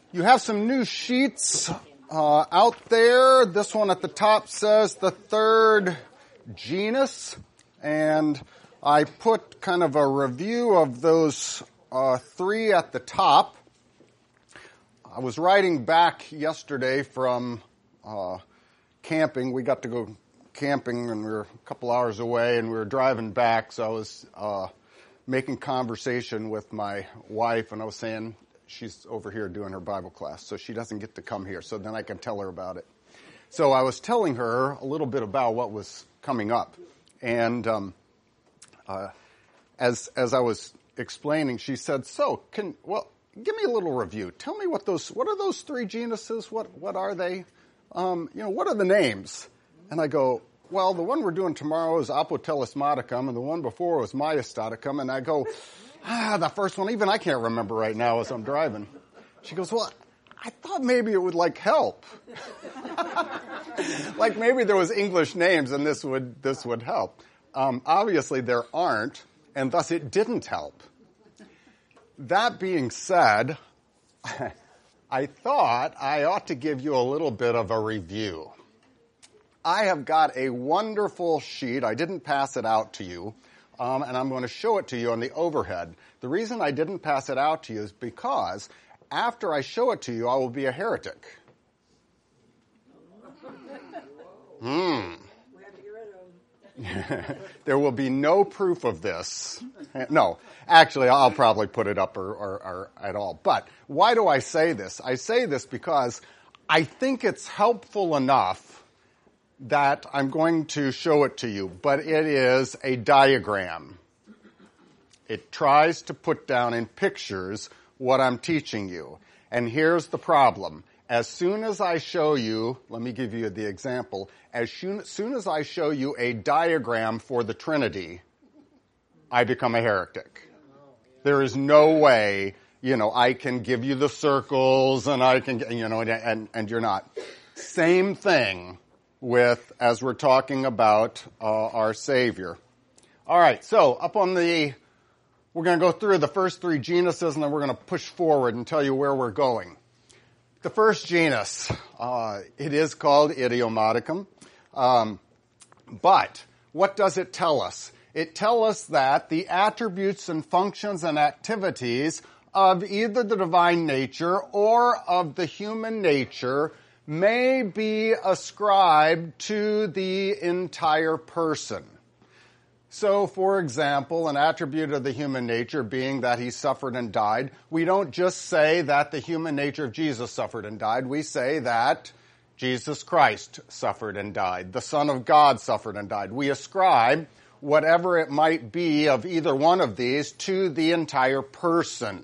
You have some new sheets out there. This one at the top says the third genus, and I put kind of a review of those three at the top. I was riding back yesterday from camping. We got to go camping, and we were a couple hours away, and we were driving back, so I was making conversation with my wife, and I was saying, she's over here doing her Bible class, so she doesn't get to come here, so then I can tell her about it. So I was telling her a little bit about what was coming up, and as I was explaining, she said, give me a little review. Tell me what are those three genuses? What are they? What are the names? And I go, well, the one we're doing tomorrow is Apotelesmaticum, and the one before was Majastaticum, and I go, the first one, even I can't remember right now as I'm driving. She goes, well, I thought maybe it would, help. Like maybe there was English names and this would help. Obviously there aren't, and thus it didn't help. That being said, I thought I ought to give you a little bit of a review. I have got a wonderful sheet. I didn't pass it out to you. And I'm going to show it to you on the overhead. The reason I didn't pass it out to you is because after I show it to you, I will be a heretic. We have to get rid of them. There will be no proof of this. No, actually, I'll probably put it up or at all. But why do I say this? I say this because I think it's helpful enough that I'm going to show it to you, but it is a diagram. It tries to put down in pictures what I'm teaching you. And here's the problem. As soon as I show you, let me give you the example, as soon as I show you a diagram for the Trinity, I become a heretic. There is no way, I can give you the circles and I can, and you're not. Same thing as we're talking about our Savior. All right, so we're going to go through the first three genuses, and then we're going to push forward and tell you where we're going. The first genus, it is called Idiomaticum, but what does it tell us? It tells us that the attributes and functions and activities of either the divine nature or of the human nature may be ascribed to the entire person. So, for example, an attribute of the human nature being that he suffered and died, we don't just say that the human nature of Jesus suffered and died. We say that Jesus Christ suffered and died. The Son of God suffered and died. We ascribe whatever it might be of either one of these to the entire person.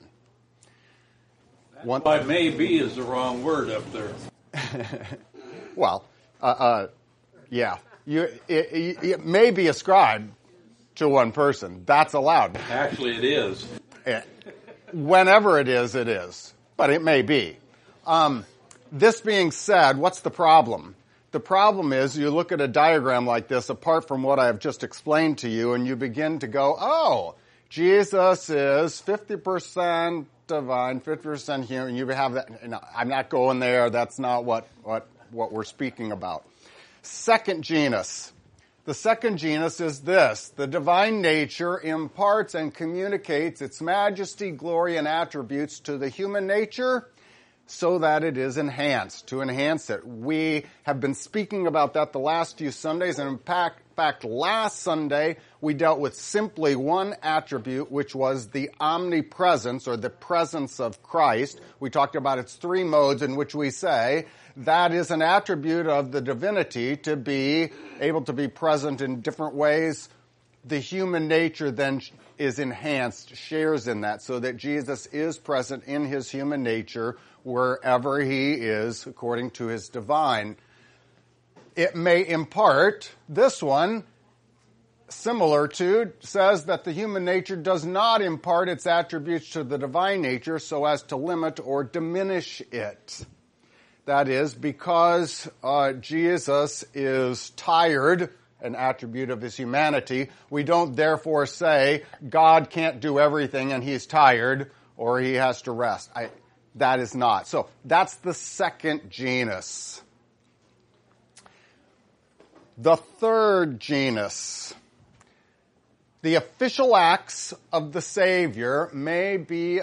Why "maybe" is the wrong word up there. Well, yeah. It may be ascribed to one person. That's allowed. Actually, it is. Whenever it is. But it may be. This being said, what's the problem? The problem is you look at a diagram like this, apart from what I have just explained to you, and you begin to go, oh, Jesus is 50% divine, 50% human. You have that. No, I'm not going there. That's not what we're speaking about. Second genus. The second genus is this. The divine nature imparts and communicates its majesty, glory, and attributes to the human nature so that it is enhanced, to enhance it. We have been speaking about that the last few Sundays, and in fact, last Sunday we dealt with simply one attribute, which was the omnipresence, or the presence of Christ. We talked about its three modes in which we say that is an attribute of the divinity to be able to be present in different ways. The human nature then is enhanced, shares in that, so that Jesus is present in his human nature wherever he is, according to his divine. It may impart, this one, similar to, says that the human nature does not impart its attributes to the divine nature so as to limit or diminish it. That is, because Jesus is tired, an attribute of his humanity, we don't therefore say God can't do everything and he's tired or he has to rest. that is not. So that's the second genus. The third genus. The official acts of the Savior may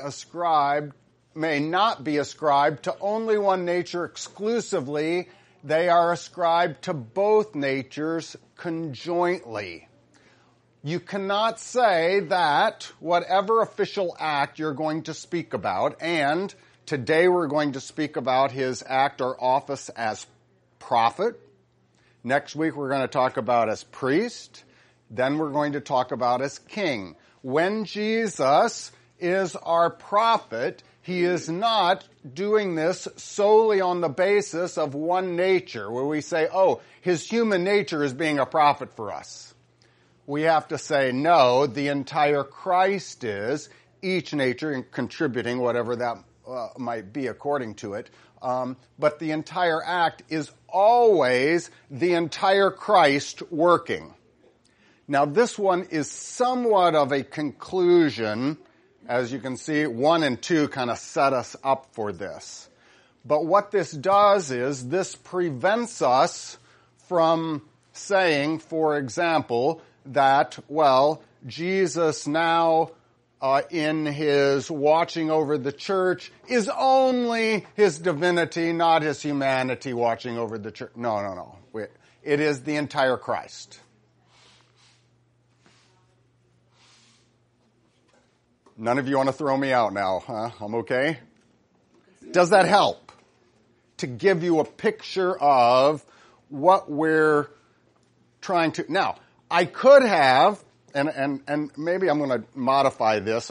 not be ascribed to only one nature exclusively. They are ascribed to both natures conjointly. You cannot say that whatever official act you're going to speak about, and today we're going to speak about his act or office as prophet. Next week we're going to talk about as priest. Then we're going to talk about as king. When Jesus is our prophet, he is not doing this solely on the basis of one nature, where we say, oh, his human nature is being a prophet for us. We have to say, no, the entire Christ is, each nature contributing whatever that might be according to it. But the entire act is always the entire Christ working. Now, this one is somewhat of a conclusion. As you can see, 1 and 2 kind of set us up for this. But what this does is this prevents us from saying, for example, that, well, Jesus now in his watching over the church is only his divinity, not his humanity watching over the church. No. It is the entire Christ. None of you want to throw me out now, huh? I'm okay? Does that help to give you a picture of what we're trying to... Now, I could have, and maybe I'm going to modify this.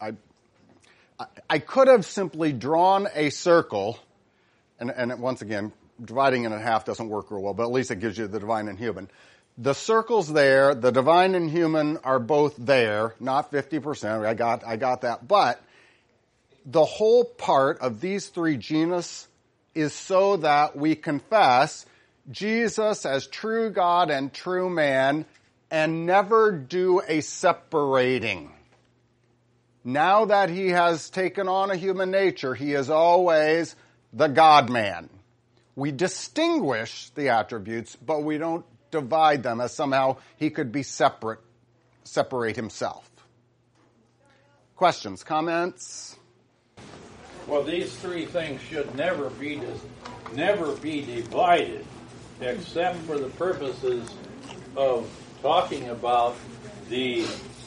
I could have simply drawn a circle, and once again, dividing it in half doesn't work real well, but at least it gives you the divine and human. The circle's there, the divine and human are both there, not 50%, I got that, but the whole part of these three genus is so that we confess Jesus as true God and true man and never do a separating. Now that he has taken on a human nature, he is always the God-man. We distinguish the attributes, but we don't divide them as somehow he could be separate himself. Questions, comments? Well, these three things should never be divided, except for the purposes of talking about the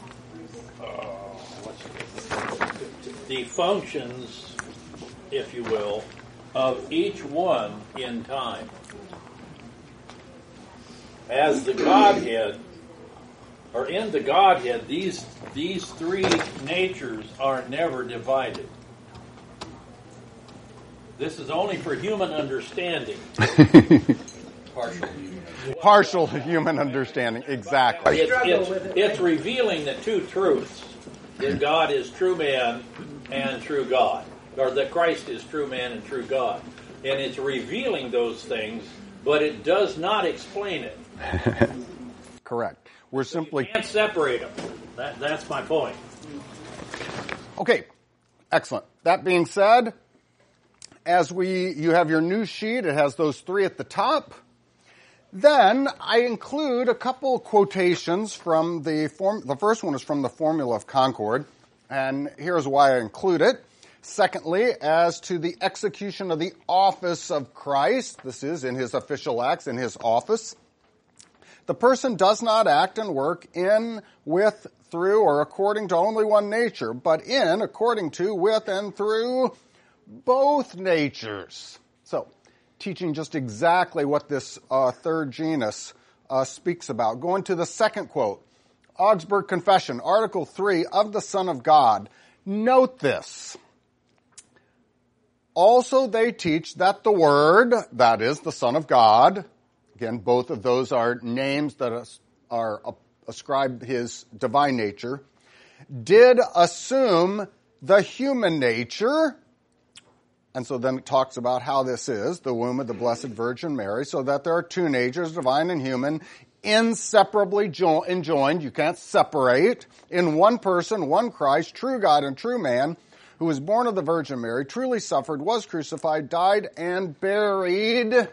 functions, if you will, of each one in time. As the Godhead, or in the Godhead, these three natures are never divided. This is only for human understanding. Partial human understanding, exactly. It's revealing the two truths, that God is true man and true God, or that Christ is true man and true God. And it's revealing those things, but it does not explain it. Correct. We're simply... You can't separate them. That's my point. Okay, excellent. That being said, you have your new sheet, it has those three at the top. Then I include a couple quotations from the first one is from the Formula of Concord, and here's why I include it. Secondly, as to the execution of the office of Christ, this is in his official acts, in his office, the person does not act and work in, with, through, or according to only one nature, but in, according to, with, and through both natures. So, teaching just exactly what this third genus speaks about. Going to the second quote, Augsburg Confession, Article 3 of the Son of God. Note this. Also they teach that the Word, that is the Son of God, again, both of those are names that are ascribed his divine nature, did assume the human nature. And so then it talks about how this is, the womb of the Blessed Virgin Mary, so that there are two natures, divine and human, inseparably enjoined, you can't separate, in one person, one Christ, true God and true man, who was born of the Virgin Mary, truly suffered, was crucified, died, and buried.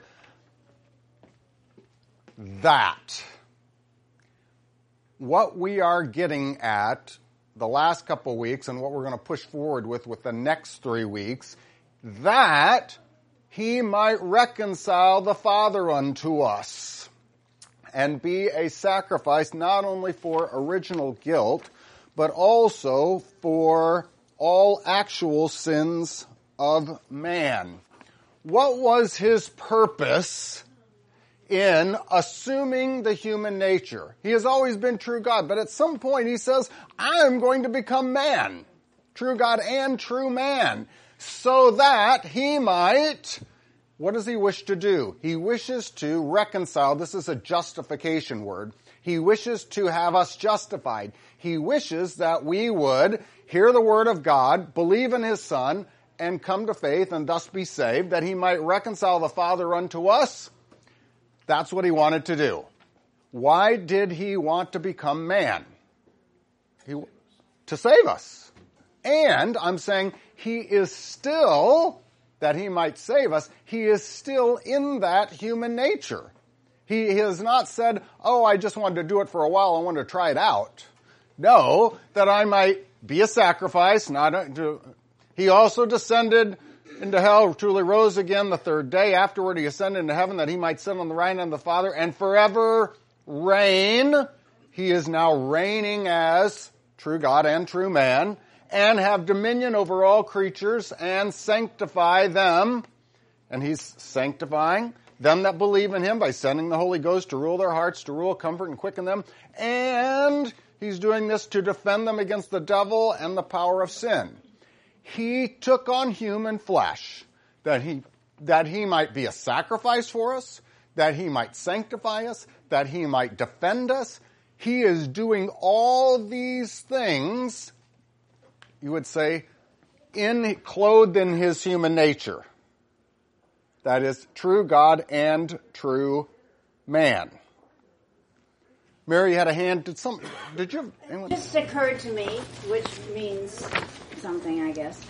That. What we are getting at the last couple weeks and what we're going to push forward with the next 3 weeks, that he might reconcile the Father unto us and be a sacrifice not only for original guilt, but also for all actual sins of man. What was his purpose in assuming the human nature? He has always been true God, but at some point he says, I'm going to become man, true God and true man, so that he might, what does he wish to do? He wishes to reconcile. This is a justification word. He wishes to have us justified. He wishes that we would hear the word of God, believe in his Son, and come to faith and thus be saved, that he might reconcile the Father unto us. That's what he wanted to do. Why did he want to become man? To save us. And I'm saying he is still, that he might save us, he is still in that human nature. He has not said, oh, I just wanted to do it for a while, I wanted to try it out. No, that I might be a sacrifice. He also descended into hell, truly rose again the third day. Afterward he ascended into heaven that he might sit on the right hand of the Father and forever reign. He is now reigning as true God and true man, and have dominion over all creatures and sanctify them. And he's sanctifying them that believe in him by sending the Holy Ghost to rule their hearts, to rule, comfort, and quicken them. And he's doing this to defend them against the devil and the power of sin. He took on human flesh that he might be a sacrifice for us, that he might sanctify us, that he might defend us. He is doing all these things, you would say, clothed in his human nature. That is true God and true man. Mary had a hand. Did you? It just occurred to me, which means something, I guess.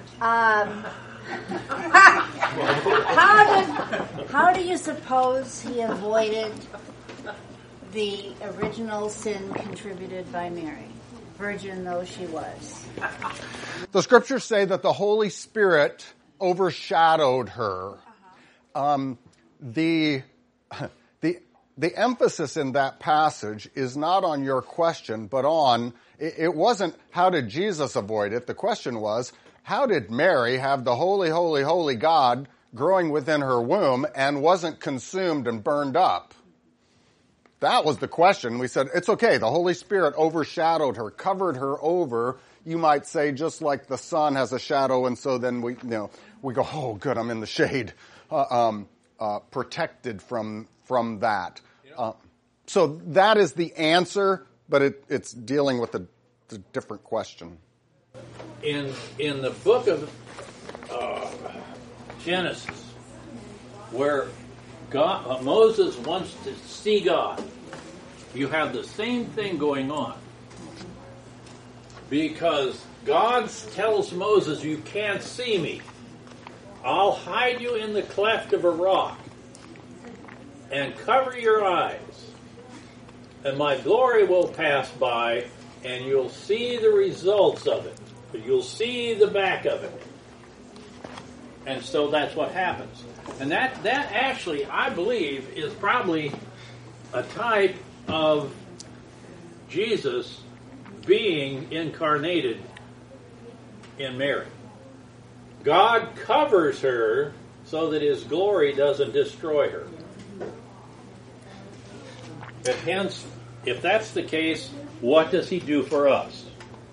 How do you suppose he avoided the original sin contributed by Mary, virgin though she was? The scriptures say that the Holy Spirit overshadowed her. The emphasis in that passage is not on your question, but on, it wasn't how did Jesus avoid it. The question was, how did Mary have the holy, holy, holy God growing within her womb and wasn't consumed and burned up? That was the question. We said, it's okay. The Holy Spirit overshadowed her, covered her over. You might say, just like the sun has a shadow, and so then we go, oh, good, I'm in the shade, protected from that. So that is the answer, but it's dealing with a different question. In the book of Genesis, where Moses wants to see God, you have the same thing going on. Because God tells Moses, you can't see me. I'll hide you in the cleft of a rock and cover your eyes. And my glory will pass by, and you'll see the results of it. But you'll see the back of it. And so that's what happens. And that actually, I believe, is probably a type of Jesus being incarnated in Mary. God covers her so that his glory doesn't destroy her. And hence, if that's the case, what does he do for us?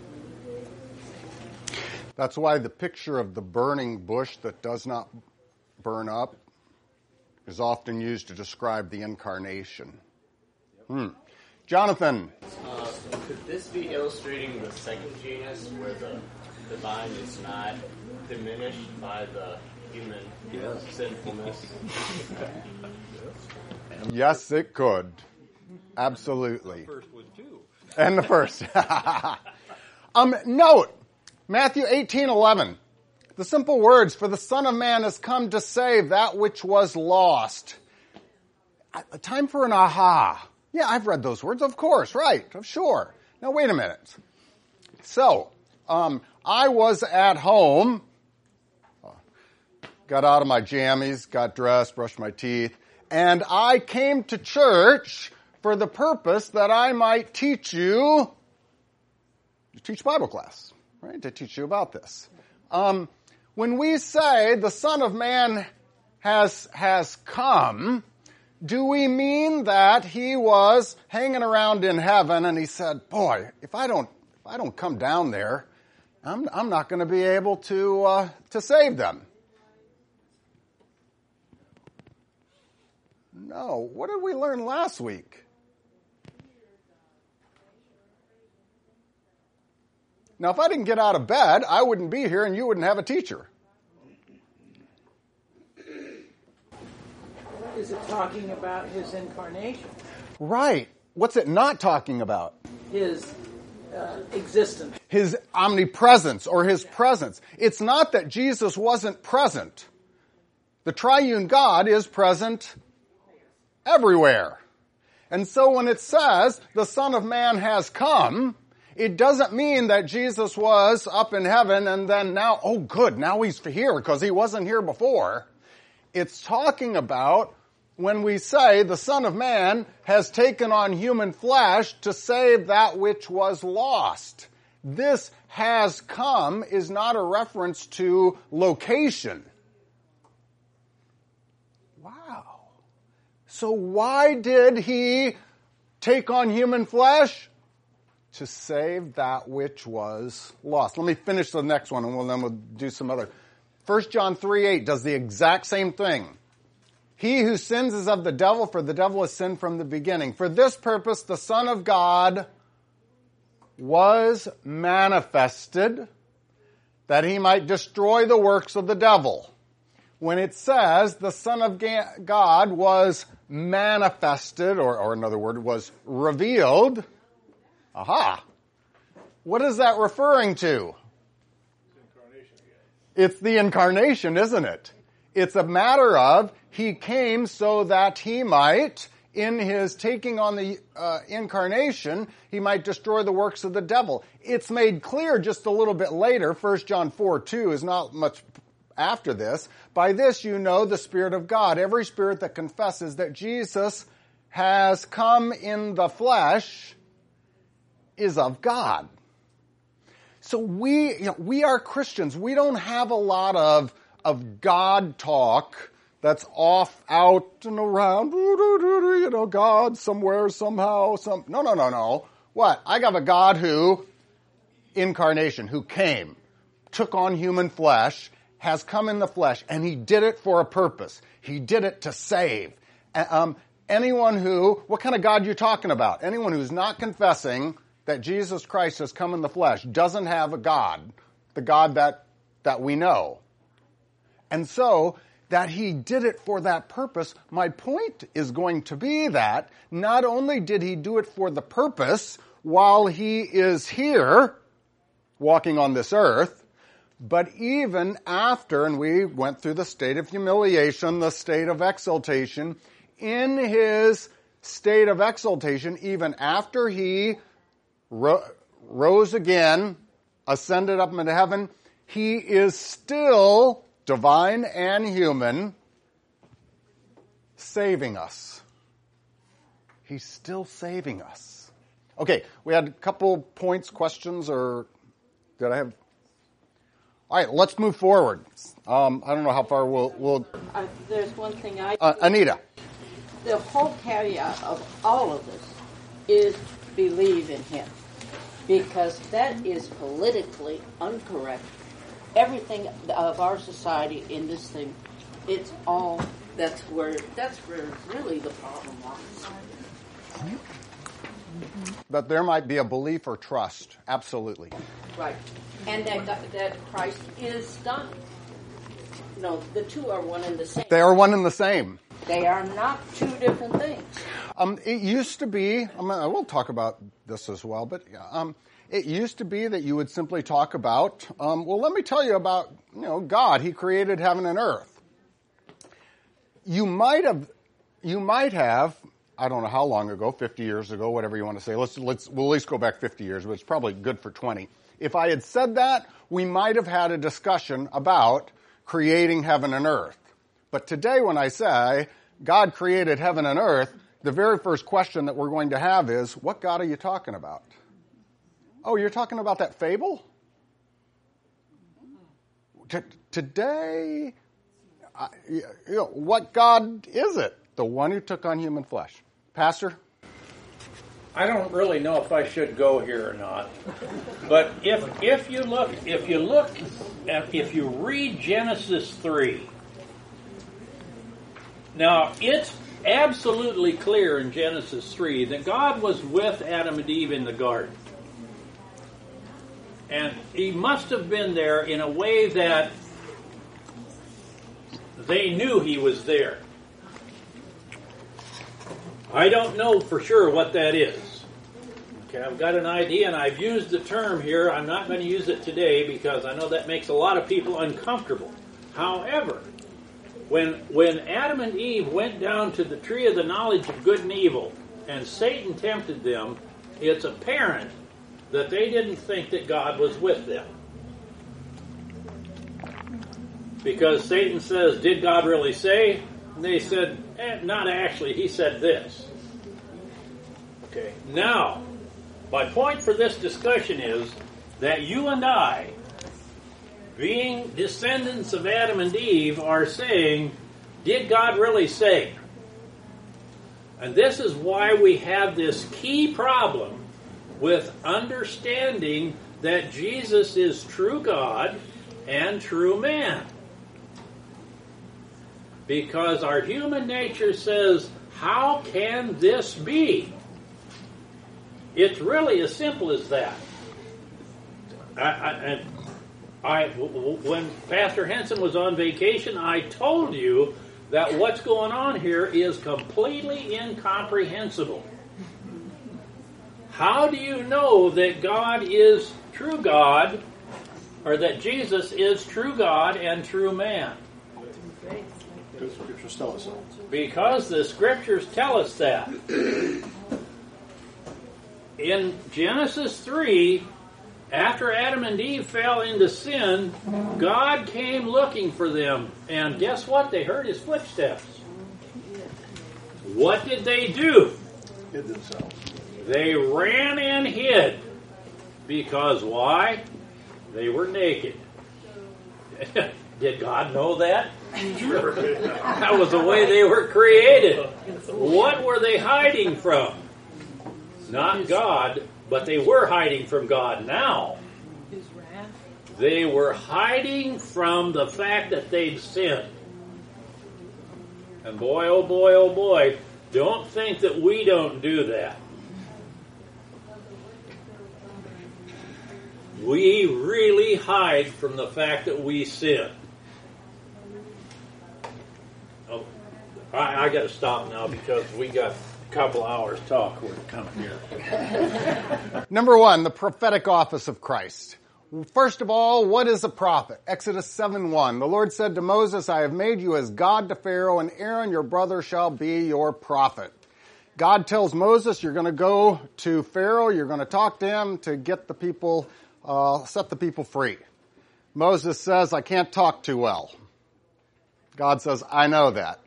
That's why the picture of the burning bush that does not burn up is often used to describe the incarnation. Jonathan. Could this be illustrating the second genus where the divine is not diminished by the human sinfulness? Yes, it could. Absolutely. The first one too. And the first. Note, Matthew 18:11. The simple words, for the Son of Man has come to save that which was lost. A time for an aha. Yeah, I've read those words, of course, right, sure. Now, wait a minute. So, I was at home, got out of my jammies, got dressed, brushed my teeth, and I came to church for the purpose that I might teach Bible class, right, to teach you about this. When we say the Son of Man has come, do we mean that he was hanging around in heaven and he said, boy, if I don't come down there, I'm not going to be able to save them? No. What did we learn last week? Now, if I didn't get out of bed, I wouldn't be here and you wouldn't have a teacher. Is it talking about his incarnation? Right. What's it not talking about? His existence. His omnipresence or his presence. It's not that Jesus wasn't present. The triune God is present everywhere. And so when it says the Son of Man has come, it doesn't mean that Jesus was up in heaven and then now, oh good, now he's here because he wasn't here before. It's talking about when we say the Son of Man has taken on human flesh to save that which was lost. This has come is not a reference to location. Wow. So why did he take on human flesh? To save that which was lost. Let me finish the next one and then we'll do some other. 1 John 3:8 does the exact same thing. He who sins is of the devil, for the devil has sinned from the beginning. For this purpose the Son of God was manifested, that he might destroy the works of the devil. When it says the Son of God was manifested, or another word, was revealed, aha. What is that referring to? It's the incarnation, isn't it? It's a matter of he came so that he might, in his taking on the incarnation, he might destroy the works of the devil. It's made clear just a little bit later, 1 John 4:2 is not much after this. By this you know the Spirit of God. Every spirit that confesses that Jesus has come in the flesh is of God. So we are Christians. We don't have a lot of God talk that's off, out, and around. God somewhere, somehow, No. What? I got a God incarnation, who came, took on human flesh, has come in the flesh, and he did it for a purpose. He did it to save. What kind of God are you talking about? Anyone who's not confessing that Jesus Christ has come in the flesh doesn't have a God, the God that we know. And so, that he did it for that purpose, my point is going to be that not only did he do it for the purpose while he is here, walking on this earth, but even after, and we went through the state of humiliation, the state of exaltation, in his state of exaltation, even after he rose again, ascended up into heaven, he is still divine and human, saving us. He's still saving us. Okay, we had a couple points, questions, or did I have? All right, let's move forward. I don't know how far we'll There's one thing Anita. The whole caveat of all of this is believe in him, because that is politically incorrect. Everything of our society in this thing, it's all, that's where really the problem lies. But there might be a belief or trust, absolutely. Right. And that Christ is done. No, the two are one and the same. They are one and the same. They are not two different things. It used to be, we'll talk about this as well, but It used to be that you would simply talk about, well, let me tell you about, God. He created heaven and earth. You might have, I don't know how long ago, 50 years ago, whatever you want to say. We'll at least go back 50 years, but it's probably good for 20. If I had said that, we might have had a discussion about creating heaven and earth. But today when I say God created heaven and earth, the very first question that we're going to have is, what God are you talking about? Oh, you're talking about that fable? Today, what God is it? The one who took on human flesh. Pastor? I don't really know if I should go here or not, but if you read Genesis 3, now it's absolutely clear in Genesis 3 that God was with Adam and Eve in the garden. And he must have been there in a way that they knew he was there. I don't know for sure what that is. Okay, I've got an idea, and I've used the term here. I'm not going to use it today because I know that makes a lot of people uncomfortable. However, when Adam and Eve went down to the tree of the knowledge of good and evil, and Satan tempted them, it's apparent that they didn't think that God was with them. Because Satan says, did God really say? And they said, not actually. He said this. Okay. Now, my point for this discussion is that you and I, being descendants of Adam and Eve, are saying, did God really say? And this is why we have this key problem with understanding that Jesus is true God and true man. Because our human nature says, how can this be? It's really as simple as that. When Pastor Henson was on vacation, I told you that what's going on here is completely incomprehensible. How do you know that God is true God, or that Jesus is true God and true man? The scriptures tell us so. Because the scriptures tell us that. In Genesis 3, after Adam and Eve fell into sin, God came looking for them. And guess what? They heard his footsteps. What did they do? Hid themselves. They ran and hid. Because why? They were naked. Did God know that? Sure. That was the way they were created. What were they hiding from? Not God, but they were hiding from God now. His wrath. They were hiding from the fact that they'd sinned. And boy, oh boy, oh boy, don't think that we don't do that. We really hide from the fact that we sin. Oh, I got to stop now because we got a couple hours talk we're coming here. Number one, the prophetic office of Christ. First of all, what is a prophet? Exodus 7:1. The Lord said to Moses, I have made you as God to Pharaoh, and Aaron your brother shall be your prophet. God tells Moses, you're going to go to Pharaoh, you're going to talk to him to get the people, set the people free. Moses says, I can't talk too well. God says, I know that.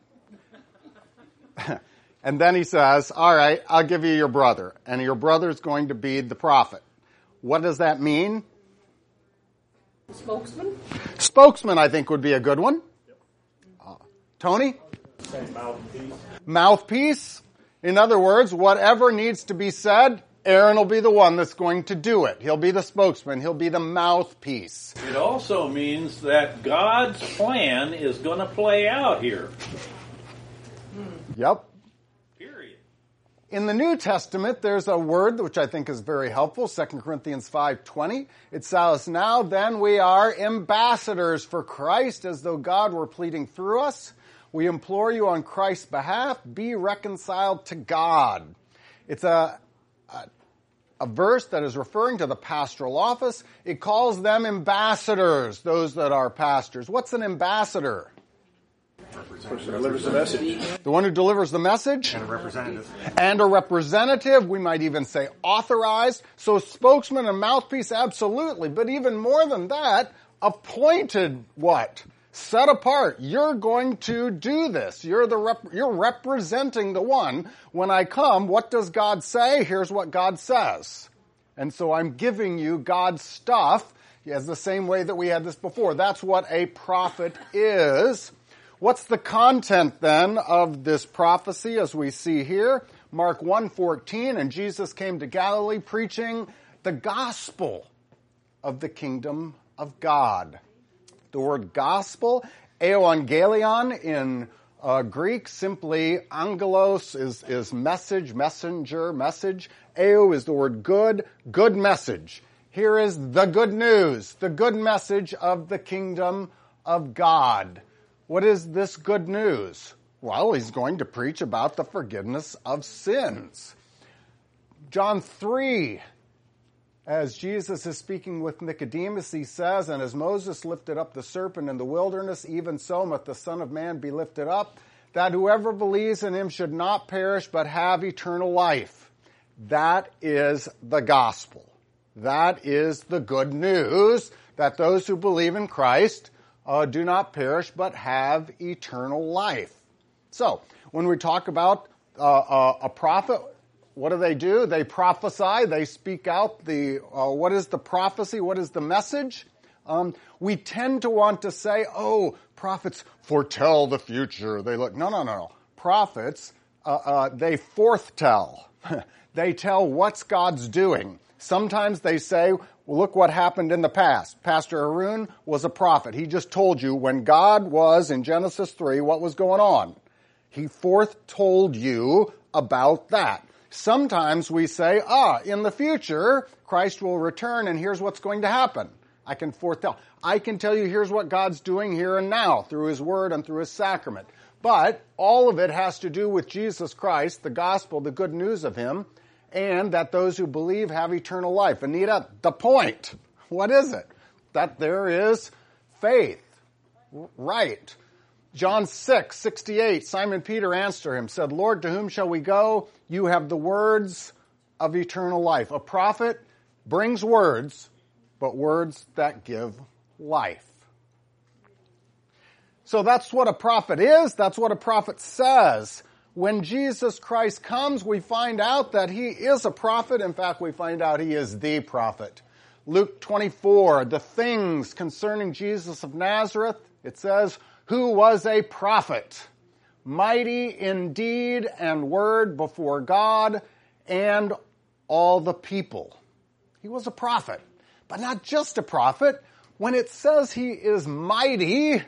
And then he says, all right, I'll give you your brother, and your brother's going to be the prophet. What does that mean? Spokesman? Spokesman, I think, would be a good one. Tony? Mouthpiece. Mouthpiece. In other words, whatever needs to be said, Aaron will be the one that's going to do it. He'll be the spokesman. He'll be the mouthpiece. It also means that God's plan is going to play out here. Yep. Period. In the New Testament, there's a word which I think is very helpful, 2 Corinthians 5:20. It says, now then we are ambassadors for Christ, as though God were pleading through us. We implore you on Christ's behalf, be reconciled to God. It's a a verse that is referring to the pastoral office. It calls them ambassadors, those that are pastors. What's an ambassador? Person who delivers the message. The one who delivers the message. And a representative. And a representative, we might even say authorized. So spokesman and mouthpiece, absolutely. But even more than that, appointed what? Set apart. You're going to do this. You're representing the one. When I come, what does God say? Here's what God says. And so I'm giving you God's stuff as the same way that we had this before. That's what a prophet is. What's the content then of this prophecy as we see here? Mark 1:14, and Jesus came to Galilee preaching the gospel of the kingdom of God. The word gospel, euangelion in Greek, simply angelos is message, messenger, message. Eu is the word good message. Here is the good news, the good message of the kingdom of God. What is this good news? Well, he's going to preach about the forgiveness of sins. John 3, as Jesus is speaking with Nicodemus, he says, and as Moses lifted up the serpent in the wilderness, even so must the Son of Man be lifted up, that whoever believes in him should not perish but have eternal life. That is the gospel. That is the good news, that those who believe in Christ do not perish but have eternal life. So, when we talk about a prophet, what do? They prophesy. They speak out what is the prophecy? What is the message? We tend to want to say, prophets foretell the future. They look, no. Prophets, they forthtell. They tell what's God's doing. Sometimes they say, well, look what happened in the past. Pastor Arun was a prophet. He just told you when God was, in Genesis 3, what was going on. He foretold you about that. Sometimes we say, in the future, Christ will return and here's what's going to happen. I can foretell. I can tell you here's what God's doing here and now through His Word and through His sacrament. But all of it has to do with Jesus Christ, the gospel, the good news of Him, and that those who believe have eternal life. Anita, the point. What is it? That there is faith. Right. John 6:68, Simon Peter answered him, said, Lord, to whom shall we go? You have the words of eternal life. A prophet brings words, but words that give life. So that's what a prophet is. That's what a prophet says. When Jesus Christ comes, we find out that He is a prophet. In fact, we find out He is the prophet. Luke 24, the things concerning Jesus of Nazareth, it says, who was a prophet, mighty in deed and word before God and all the people. He was a prophet, but not just a prophet. When it says He is mighty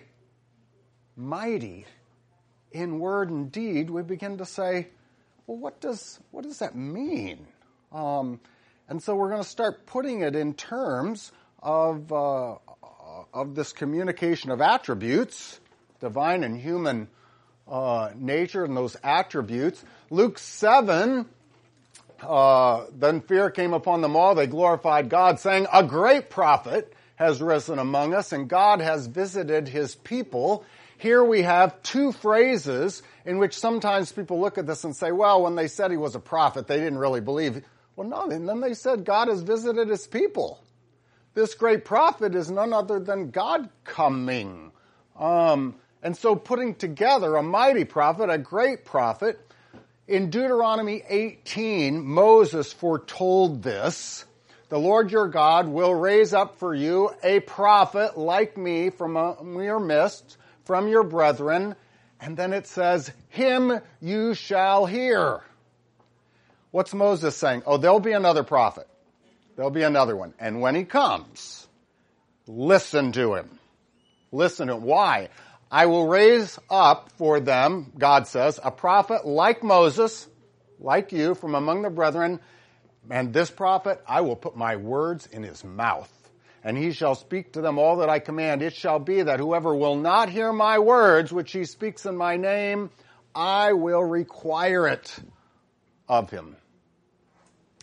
in word and deed, we begin to say, well, what does that mean? And so we're going to start putting it in terms of this communication of attributes, divine and human nature and those attributes. Luke 7, then fear came upon them all. They glorified God, saying, a great prophet has risen among us, and God has visited His people. Here we have two phrases in which sometimes people look at this and say, well, when they said He was a prophet, they didn't really believe. Well, no, and then they said God has visited His people. This great prophet is none other than God coming. And so putting together a mighty prophet, a great prophet, in Deuteronomy 18, Moses foretold this. The Lord your God will raise up for you a prophet like me from your midst, from your brethren. And then it says, him you shall hear. What's Moses saying? There'll be another prophet. There'll be another one. And when he comes, listen to him. Listen to him. Why? I will raise up for them, God says, a prophet like Moses, like you, from among the brethren. And this prophet, I will put my words in his mouth. And he shall speak to them all that I command. It shall be that whoever will not hear my words, which he speaks in my name, I will require it of him.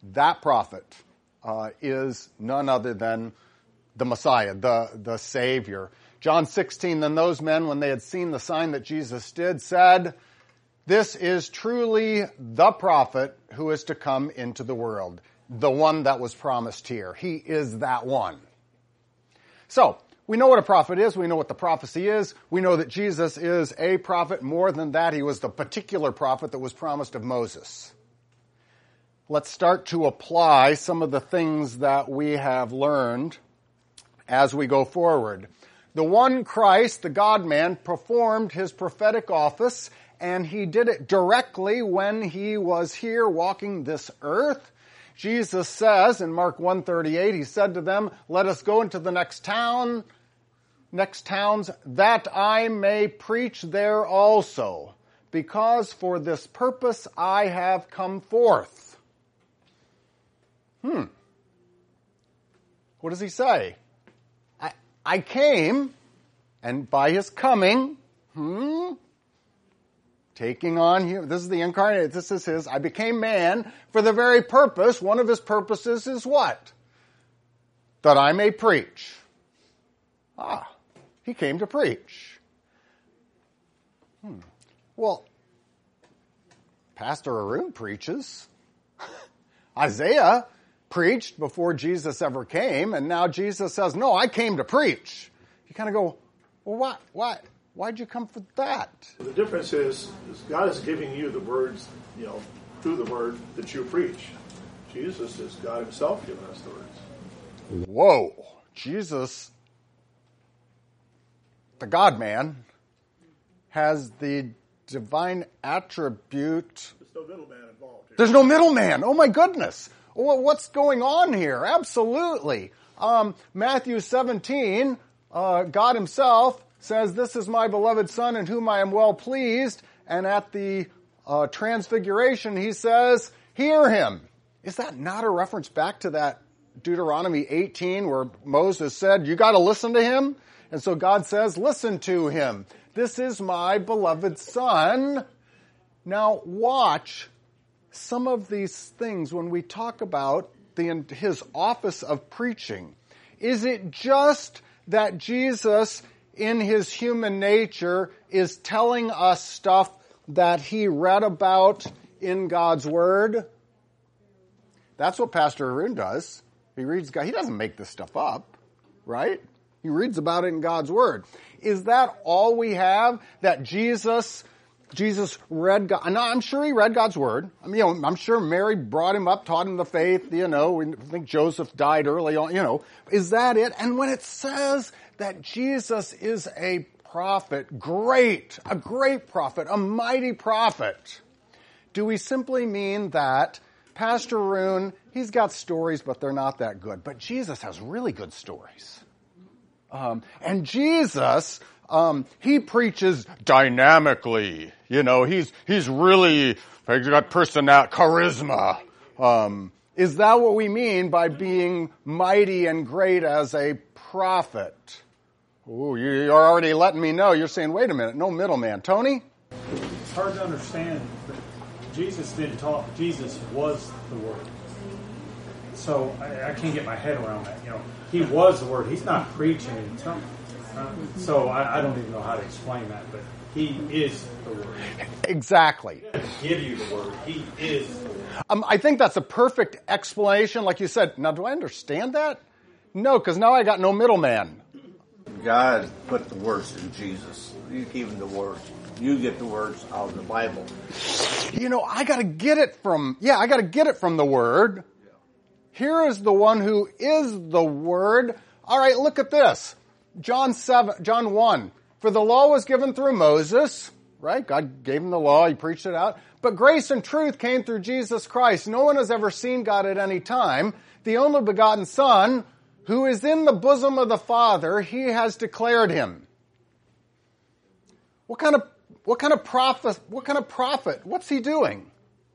that prophet is none other than the Messiah, the Savior. John 16, then those men, when they had seen the sign that Jesus did, said, "This is truly the prophet who is to come into the world," the one that was promised here. He is that one. So, we know what a prophet is. We know what the prophecy is. We know that Jesus is a prophet. More than that, he was the particular prophet that was promised of Moses. Let's start to apply some of the things that we have learned as we go forward. The one Christ, the God-man, performed his prophetic office, and he did it directly when he was here walking this earth. Jesus says in Mark 1:38, he said to them, "Let us go into the next towns, that I may preach there also, because for this purpose I have come forth." What does he say? I came, and by his coming, taking on human, this is the incarnate, this is his, I became man for the very purpose. One of his purposes is what? That I may preach. He came to preach. Well, Pastor Arun preaches. Isaiah preached before Jesus ever came, and now Jesus says, "No, I came to preach." You kind of go, well, why'd you come for that? The difference is God is giving you the words, through the word that you preach. Jesus is God himself giving us the words. Whoa. Jesus, the God-man, has the divine attribute. There's no middleman involved here. There's no middleman. Oh my goodness. Well, what's going on here? Absolutely. Matthew 17, God himself says, "This is my beloved Son in whom I am well pleased." And at the transfiguration, he says, "Hear him." Is that not a reference back to that Deuteronomy 18 where Moses said, "You got to listen to him"? And so God says, "Listen to him. This is my beloved Son." Now watch some of these things when we talk about his office of preaching. Is it just that Jesus, in his human nature, is telling us stuff that he read about in God's Word? That's what Pastor Arun does. He reads God. He doesn't make this stuff up, right? He reads about it in God's Word. Is that all we have? That Jesus read God? No, I'm sure he read God's Word. I mean, I'm sure Mary brought him up, taught him the faith. We think Joseph died early on. Is that it? And when it says that Jesus is a prophet, a great prophet, a mighty prophet, do we simply mean that Pastor Arun, he's got stories, but they're not that good. But Jesus has really good stories. And Jesus, he preaches dynamically. He's got charisma. Is that what we mean by being mighty and great as a prophet? Oh, you're already letting me know. You're saying, wait a minute, no middleman. Tony? It's hard to understand, but Jesus didn't talk. Jesus was the Word. So I can't get my head around that. He was the Word. He's not preaching in tongues. So I don't even know how to explain that, but he is the Word. Exactly. He doesn't give you the Word. He is the Word. I think that's a perfect explanation. Like you said, now do I understand that? No, because now I got no middleman. God put the words in Jesus. You give him the words. You get the words out of the Bible. I got to get it from the Word. Here is the one who is the Word. All right, look at this. John 1. For the law was given through Moses, right? God gave him the law. He preached it out. But grace and truth came through Jesus Christ. No one has ever seen God at any time. The only begotten Son, who is in the bosom of the Father, he has declared him. What kind of prophet? What's he doing?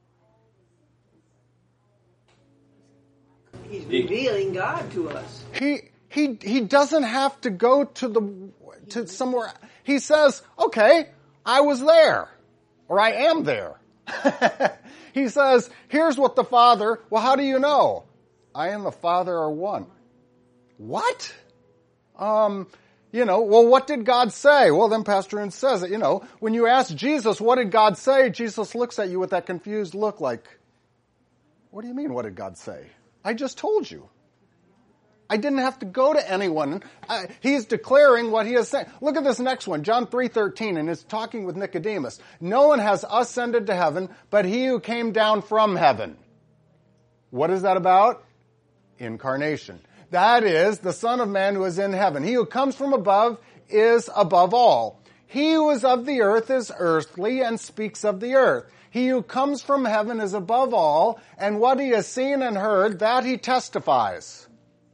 He's revealing God to us. He doesn't have to go to somewhere. He says, okay, I was there, or I am there. He says, here's what the Father, well, how do you know? I and the Father are one. What? Well, what did God say? Well, then Pastor Oon says it, when you ask Jesus, what did God say? Jesus looks at you with that confused look like, what do you mean, what did God say? I just told you. I didn't have to go to anyone. He's declaring what he has said. Look at this next one, John 3:13, and it's talking with Nicodemus. No one has ascended to heaven, but he who came down from heaven. What is that about? Incarnation. That is the Son of Man who is in heaven. He who comes from above is above all. He who is of the earth is earthly and speaks of the earth. He who comes from heaven is above all, and what he has seen and heard, that he testifies.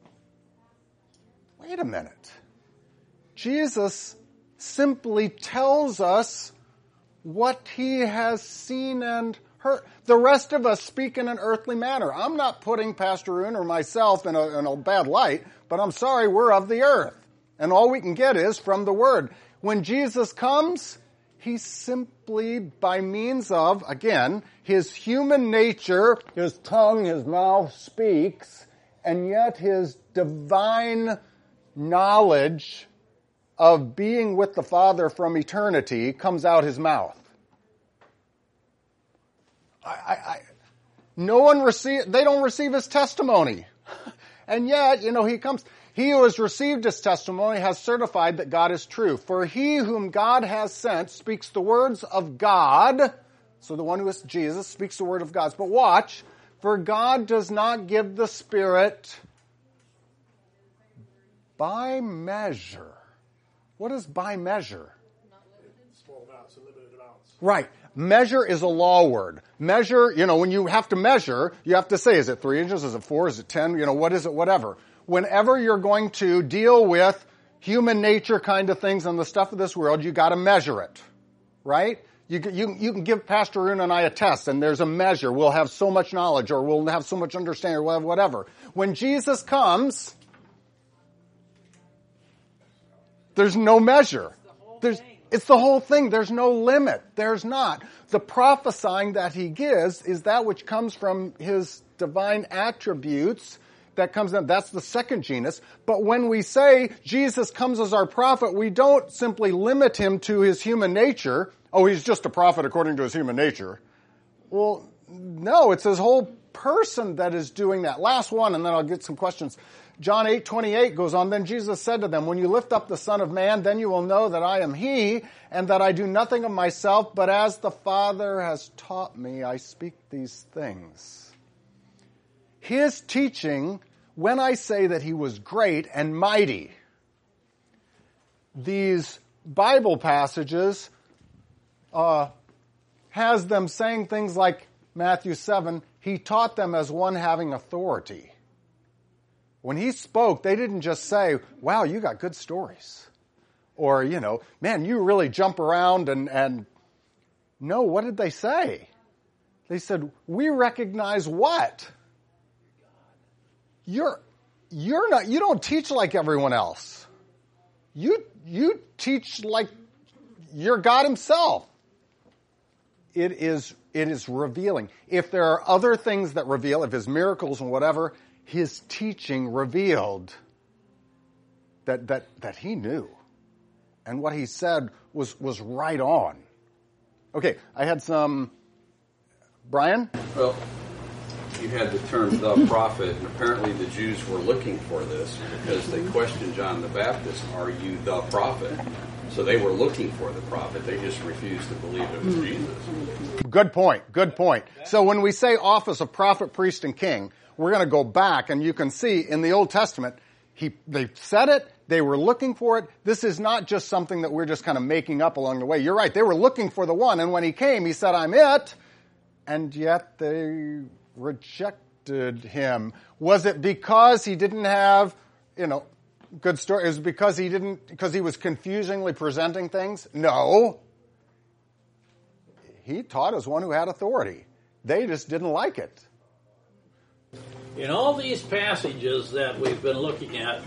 Wait a minute. Jesus simply tells us what he has seen and heard. The rest of us speak in an earthly manner. I'm not putting Pastor Oon or myself in a bad light, but I'm sorry, we're of the earth. And all we can get is from the Word. When Jesus comes, he simply, by means of, again, his human nature, his tongue, his mouth speaks, and yet his divine knowledge of being with the Father from eternity comes out his mouth. They don't receive his testimony. And yet, he comes. He who has received his testimony has certified that God is true. For he whom God has sent speaks the words of God. So the one who is Jesus speaks the word of God. But watch, for God does not give the Spirit by measure. What is by measure? Small amounts and limited amounts. Right. Measure is a law word. Measure, when you have to measure, you have to say, is it 3 inches? Is it 4? Is it 10? What is it? Whatever. Whenever you're going to deal with human nature kind of things and the stuff of this world, you got to measure it. Right? You can give Pastor Oon and I a test, and there's a measure. We'll have so much knowledge, or we'll have so much understanding, or we'll have whatever. When Jesus comes, there's no measure. It's the whole thing. There's no limit. There's not. The prophesying that he gives is that which comes from his divine attributes. That comes in. That's the second genus. But when we say Jesus comes as our prophet, we don't simply limit him to his human nature. Oh, he's just a prophet according to his human nature. Well, no, it's his whole person that is doing that. Last one, and then I'll get some questions. John 8:28 goes on, then Jesus said to them, when you lift up the Son of Man, then you will know that I am he, and that I do nothing of myself, but as the Father has taught me, I speak these things. His teaching, when I say that he was great and mighty, these Bible passages has them saying things like Matthew 7, he taught them as one having authority. When he spoke, they didn't just say, wow, you got good stories. Or, man, you really jump around and no, what did they say? They said, we recognize what? You don't teach like everyone else. You teach like you're God himself. It is revealing. If there are other things that reveal, if his miracles and whatever, his teaching revealed that he knew. And what he said was right on. Okay, I had some... Brian? Well, you had the term the prophet, and apparently the Jews were looking for this because they questioned John the Baptist, are you the prophet? So they were looking for the prophet. They just refused to believe it was Jesus. Good point. So when we say office of prophet, priest, and king, we're going to go back, and you can see in the Old Testament, they said it, they were looking for it. This is not just something that we're just kind of making up along the way. You're right, they were looking for the one, and when he came, he said, I'm it, and yet they rejected him. Was it because he didn't have, good story? It was because he was confusingly presenting things? No. He taught as one who had authority. They just didn't like it. In all these passages that we've been looking at,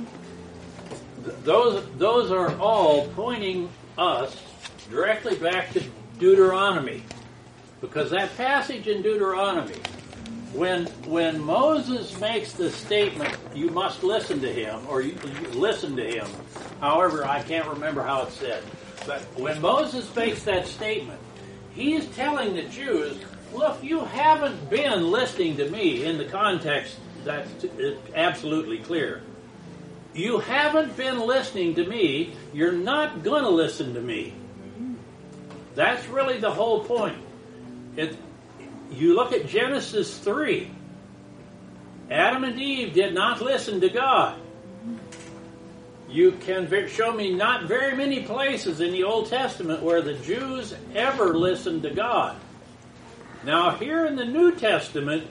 those are all pointing us directly back to Deuteronomy. Because that passage in Deuteronomy, when Moses makes the statement, you must listen to him, or you listen to him, however, I can't remember how it's said. But when Moses makes that statement, he's telling the Jews, look, you haven't been listening to me in the context that's absolutely clear. You haven't been listening to me. You're not going to listen to me. That's really the whole point. You look at Genesis 3. Adam and Eve did not listen to God. You can show me not very many places in the Old Testament where the Jews ever listened to God. Now, here in the New Testament,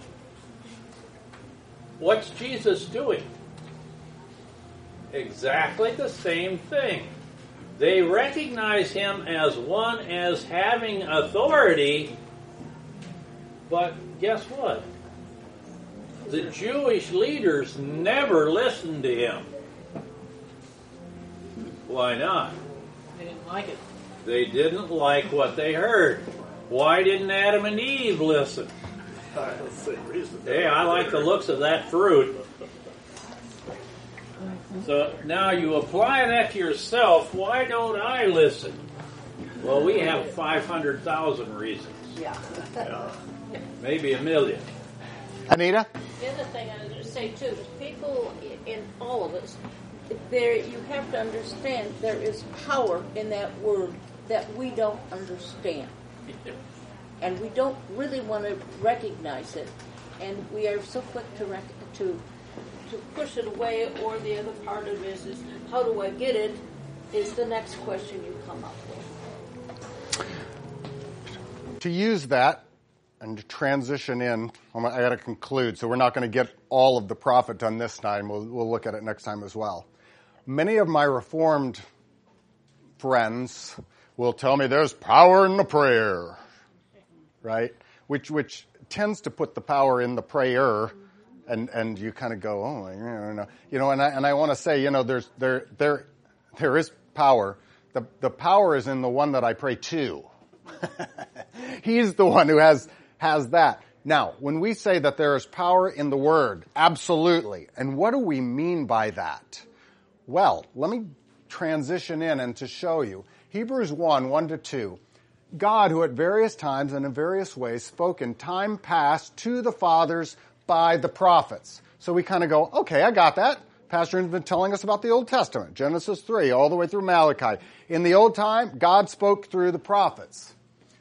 what's Jesus doing? Exactly the same thing. They recognize him as one as having authority, but guess what? The Jewish leaders never listened to him. Why not? They didn't like it. They didn't like what they heard. Why didn't Adam and Eve listen? Hey, I like the looks of that fruit. So now you apply that to yourself. Why don't I listen? Well, we have 500,000 reasons. Yeah. Maybe 1 million. Anita? The other thing I was going to say, too, is people in all of us, you have to understand there is power in that word that we don't understand. And we don't really want to recognize it. And we are so quick to push it away, or the other part of it is how do I get it, is the next question you come up with. To use that and to transition in, I got to conclude, so we're not going to get all of the prophet done this time. We'll look at it next time as well. Many of my Reformed friends will tell me there's power in the prayer, right? Which tends to put the power in the prayer, and you kind of go, oh, and I want to say, there is power. The power is in the one that I pray to. He's the one who has that. Now, when we say that there is power in the Word, absolutely. And what do we mean by that? Well, let me transition in and to show you. Hebrews 1:1-2. God, who at various times and in various ways spoke in time past to the fathers by the prophets. So we kind of go, okay, I got that. Pastor has been telling us about the Old Testament, Genesis 3, all the way through Malachi. In the old time, God spoke through the prophets.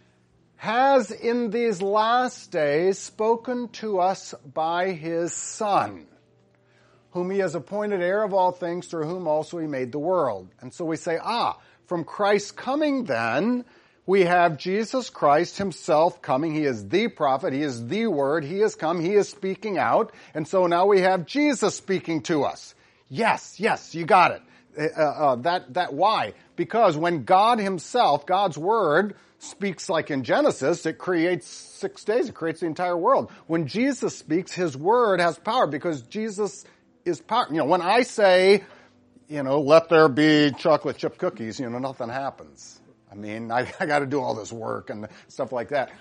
Has in these last days spoken to us by his Son, whom he has appointed heir of all things, through whom also he made the world. And so we say, from Christ's coming then, we have Jesus Christ himself coming. He is the prophet. He is the Word. He has come. He is speaking out. And so now we have Jesus speaking to us. Yes, you got it. Why? Because when God himself, God's Word, speaks like in Genesis, it creates 6 days. It creates the entire world. When Jesus speaks, his Word has power because Jesus is power. When I say, let there be chocolate chip cookies, nothing happens. I mean, I got to do all this work and stuff like that.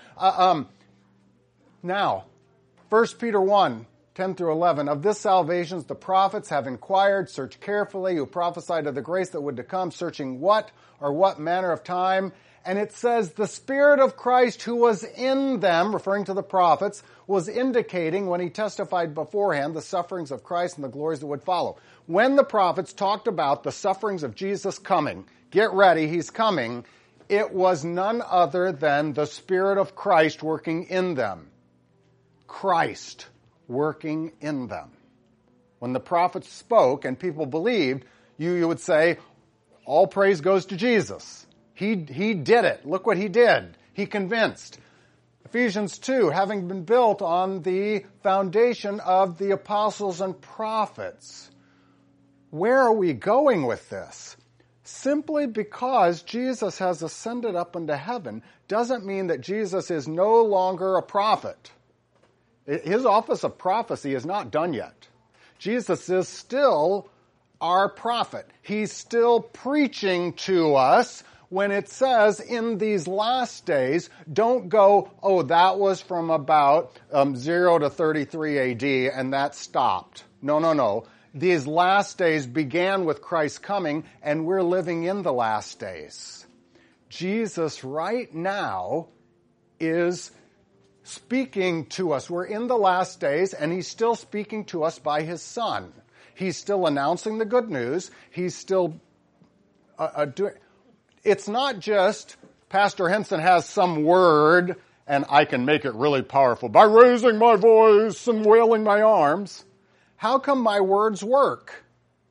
Now, 1 Peter 1:10-11, of this salvation the prophets have inquired, searched carefully, who prophesied of the grace that would to come, searching what manner of time. And it says, the Spirit of Christ who was in them, referring to the prophets, was indicating when he testified beforehand the sufferings of Christ and the glories that would follow. When the prophets talked about the sufferings of Jesus coming, get ready, he's coming, it was none other than the Spirit of Christ working in them. Christ working in them. When the prophets spoke and people believed, you would say, all praise goes to Jesus. He did it. Look what he did. He convinced. Ephesians 2, having been built on the foundation of the apostles and prophets. Where are we going with this? Simply because Jesus has ascended up into heaven doesn't mean that Jesus is no longer a prophet. His office of prophecy is not done yet. Jesus is still our prophet. He's still preaching to us when it says in these last days, don't go, oh, that was from about 0 to 33 AD and that stopped. No. These last days began with Christ's coming, and we're living in the last days. Jesus right now is speaking to us. We're in the last days, and he's still speaking to us by his Son. He's still announcing the good news. He's still doing. It's not just Pastor Henson has some word, and I can make it really powerful by raising my voice and wailing my arms. How come my words work?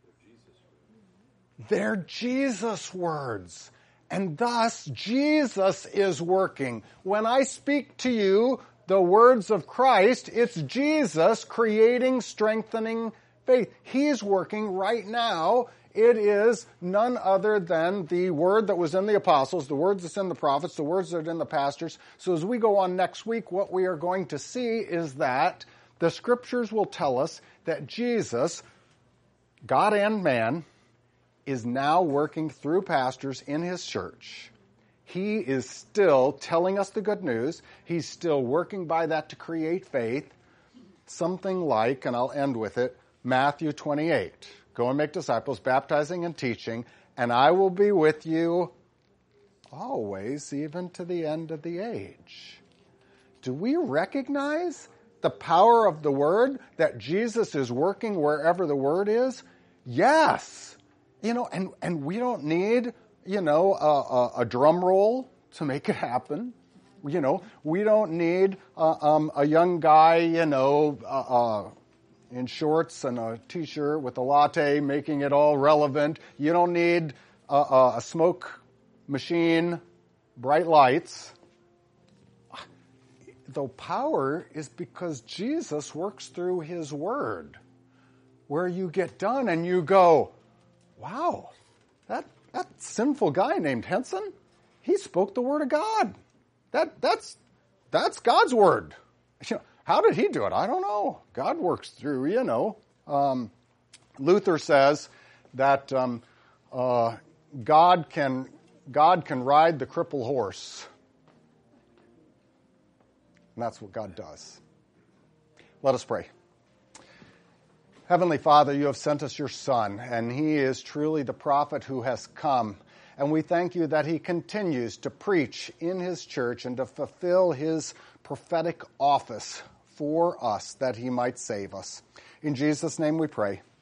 They're Jesus words. And thus, Jesus is working. When I speak to you the words of Christ, it's Jesus creating, strengthening faith. He's working right now. It is none other than the word that was in the apostles, the words that's in the prophets, the words that are in the pastors. So as we go on next week, what we are going to see is that the scriptures will tell us that Jesus, God and man, is now working through pastors in his church. He is still telling us the good news. He's still working by that to create faith. Something like, and I'll end with it, Matthew 28. Go and make disciples, baptizing and teaching, and I will be with you always, even to the end of the age. Do we recognize the power of the word, that Jesus is working wherever the word is? Yes. And we don't need, a drum roll to make it happen. We don't need a young guy, in shorts and a t-shirt with a latte making it all relevant. You don't need a smoke machine, bright lights. The power is because Jesus works through his word, where you get done and you go, wow, that sinful guy named Henson, he spoke the word of God. That's God's word. How did he do it? I don't know. God works through, Luther says that God can ride the crippled horse. And that's what God does. Let us pray. Heavenly Father, you have sent us your Son, and he is truly the prophet who has come. And we thank you that he continues to preach in his church and to fulfill his prophetic office for us, that he might save us. In Jesus' name we pray.